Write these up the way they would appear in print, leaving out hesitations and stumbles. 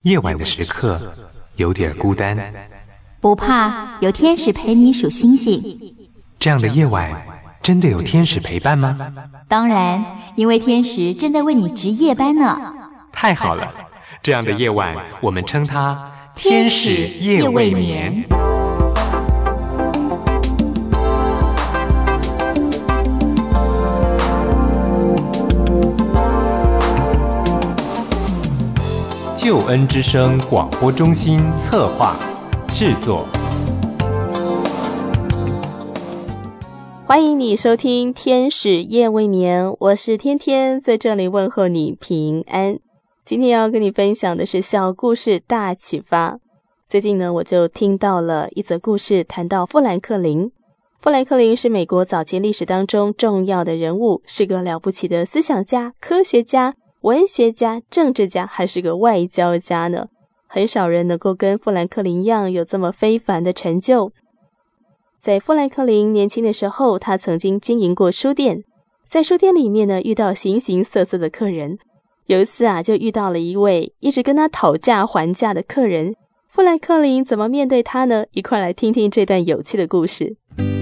夜晚的时刻有点孤单， 不怕，有天使陪你数星星。 这样的夜晚真的有天使陪伴吗？ 当然，因为天使正在为你值夜班呢。 太好了，这样的夜晚我们称它天使夜未眠。救恩之声广播中心策划制作。 欢迎你收听天使夜未眠，我是天天，在这里问候你平安。今天要跟你分享的是小故事大启发。最近呢，我就听到了一则故事，谈到富兰克林。富兰克林是美国早期历史当中重要的人物，是个了不起的思想家、科学家、文学家、政治家，还是个外交家呢。很少人能够跟富兰克林一样有这么非凡的成就。在富兰克林年轻的时候，他曾经经营过书店，在书店里面呢，遇到形形色色的客人。有一次啊，就遇到了一位一直跟他讨价还价的客人。富兰克林怎么面对他呢？一块来听听这段有趣的故事。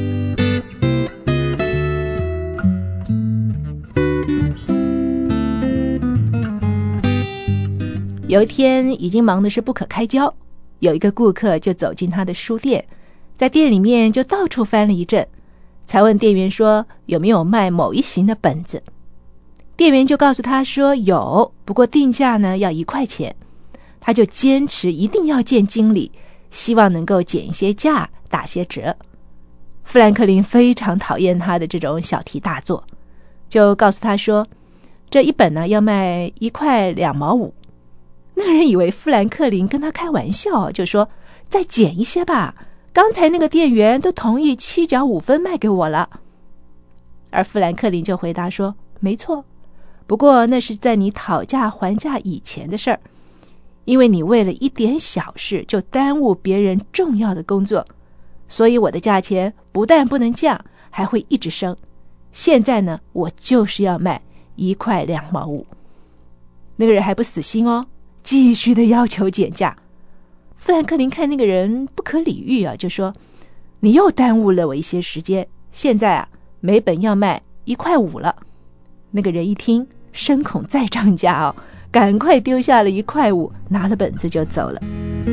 有一天已经忙的是不可开交，有一个顾客就走进他的书店，在店里面就到处翻了一阵，才问店员说有没有卖某一型的本子。店员就告诉他说有，不过定价呢要1块钱。他就坚持一定要见经理，希望能够减一些价，打些折。富兰克林非常讨厌他的这种小题大做，就告诉他说这一本呢要卖1块2毛5。那个人以为富兰克林跟他开玩笑，就说再减一些吧，刚才那个店员都同意7角5分卖给我了。而富兰克林就回答说没错，不过那是在你讨价还价以前的事儿，因为你为了一点小事就耽误别人重要的工作，所以我的价钱不但不能降，还会一直升。现在呢，我就是要卖1块2毛5。那个人还不死心哦，继续的要求减价。富兰克林看那个人不可理喻啊，就说你又耽误了我一些时间，现在啊每本要卖1块5了。那个人一听深恐再涨价哦，赶快丢下了1块5，拿了本子就走了。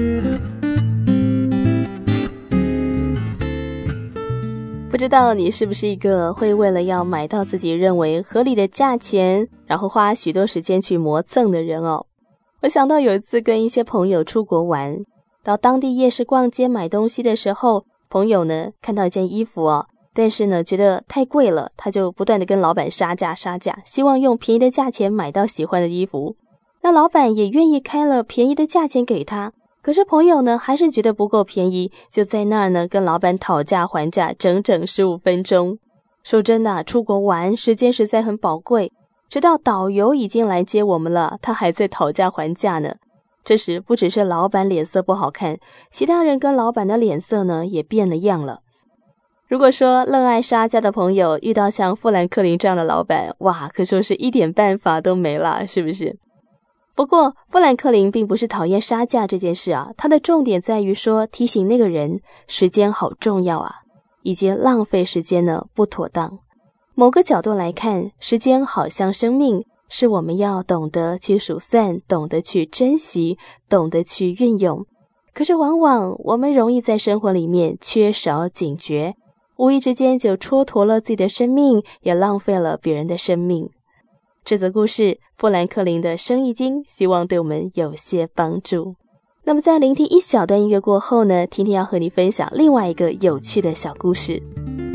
不知道你是不是一个会为了要买到自己认为合理的价钱，然后花许多时间去磨蹭的人哦。我想到有一次跟一些朋友出国玩，到当地夜市逛街买东西的时候，朋友呢看到一件衣服哦，但是呢觉得太贵了，他就不断的跟老板杀价，希望用便宜的价钱买到喜欢的衣服。那老板也愿意开了便宜的价钱给他，可是朋友呢还是觉得不够便宜，就在那儿呢跟老板讨价还价整整15分钟。说真的，出国玩时间实在很宝贵，直到导游已经来接我们了，他还在讨价还价呢。这时不只是老板脸色不好看，其他人跟老板的脸色呢也变了样了。如果说乐爱杀价的朋友遇到像富兰克林这样的老板，哇，可说是一点办法都没了，是不是？不过富兰克林并不是讨厌杀价这件事啊，他的重点在于说提醒那个人时间好重要啊，以及浪费时间呢不妥当。某个角度来看，时间好像生命，是我们要懂得去数算，懂得去珍惜，懂得去运用。可是往往我们容易在生活里面缺少警觉，无意之间就蹉跎了自己的生命，也浪费了别人的生命。这则故事富兰克林的生意经，希望对我们有些帮助。那么在聆听一小段音乐过后呢，天天要和你分享另外一个有趣的小故事。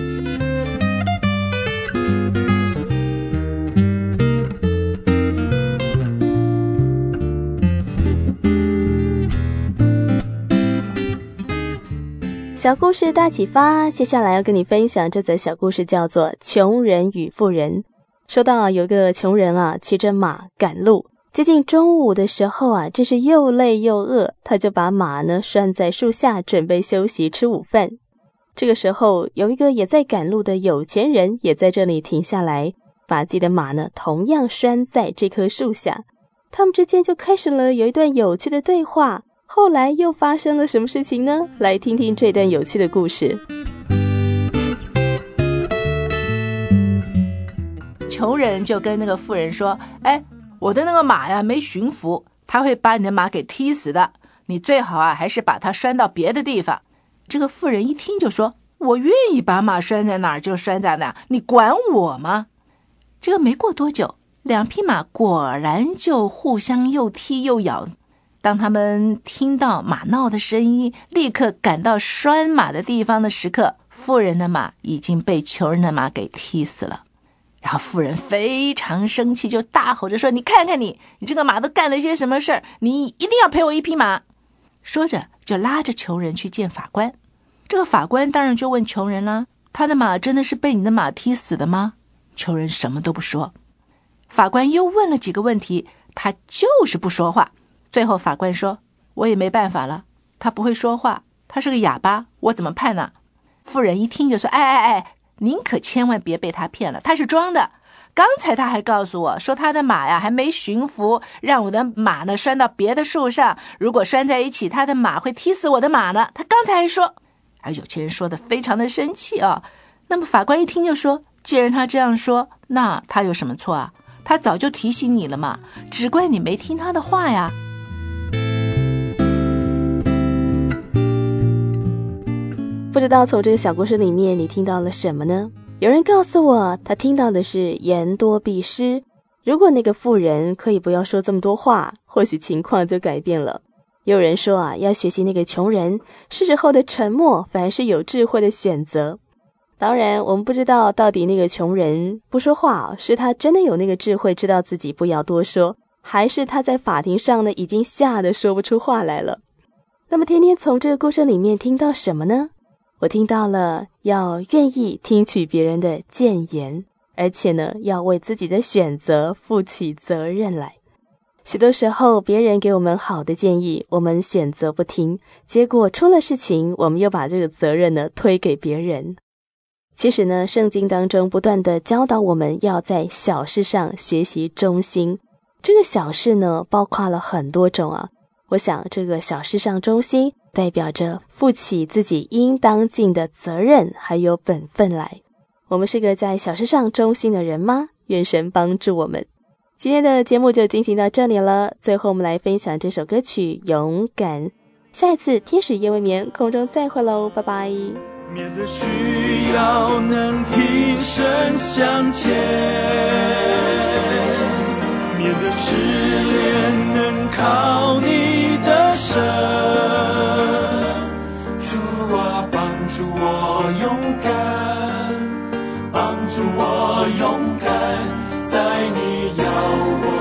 小故事大启发，接下来要跟你分享这则小故事，叫做穷人与富人。说到有个穷人啊，骑着马赶路，接近中午的时候啊，真是又累又饿，他就把马呢拴在树下，准备休息吃午饭。这个时候，有一个也在赶路的有钱人也在这里停下来，把自己的马呢同样拴在这棵树下。 他们之间就开始了有一段有趣的对话。后来又发生了什么事情呢？来听听这段有趣的故事。 穷人就跟那个富人说，我的那个马呀没驯服，他会把你的马给踢死的，你最好啊还是把它拴到别的地方。这个富人一听就说，我愿意把马拴在哪儿就拴在哪儿，你管我吗？这个没过多久，两匹马果然就互相又踢又咬。当他们听到马闹的声音，立刻赶到拴马的地方的时刻，富人的马已经被穷人的马给踢死了。然后富人非常生气，就大吼着说，你看看你这个马都干了些什么事儿，你一定要赔我一匹马。说着就拉着穷人去见法官。这个法官当然就问穷人了，他的马真的是被你的马踢死的吗？穷人什么都不说。法官又问了几个问题，他就是不说话。最后法官说，我也没办法了，他不会说话，他是个哑巴，我怎么判呢？富人一听就说，您可千万别被他骗了，他是装的。刚才他还告诉我说他的马呀还没驯服，让我的马呢拴到别的树上，如果拴在一起，他的马会踢死我的马呢。他刚才还说，而有钱人说的非常的生气啊。那么法官一听就说，既然他这样说，那他有什么错啊？他早就提醒你了嘛，只怪你没听他的话呀。 不知道从这个小故事里面你听到了什么呢？有人告诉我，他听到的是言多必失。如果那个富人可以不要说这么多话，或许情况就改变了。有人说要学习那个穷人，是时候的沉默反而是有智慧的选择。当然我们不知道到底那个穷人不说话是他真的有那个智慧，知道自己不要多说，还是他在法庭上呢已经吓得说不出话来了。那么天天从这个故事里面听到什么呢？我听到了要愿意听取别人的谏言，而且呢要为自己的选择负起责任来。许多时候别人给我们好的建议，我们选择不听，结果出了事情，我们又把这个责任呢推给别人。其实呢，圣经当中不断地教导我们要在小事上学习忠心。这个小事呢包括了很多种啊。我想这个小事上忠心代表着负起自己应当尽的责任还有本分来。我们是个在小事上忠心的人吗？愿神帮助我们。今天的节目就进行到这里了，最后我们来分享这首歌曲《勇敢》。下一次天使夜未眠空中再会喽，拜拜。 面对需要能挺身向前，面对失恋能靠你的神，主啊帮助我勇敢，帮助我勇敢，在你要我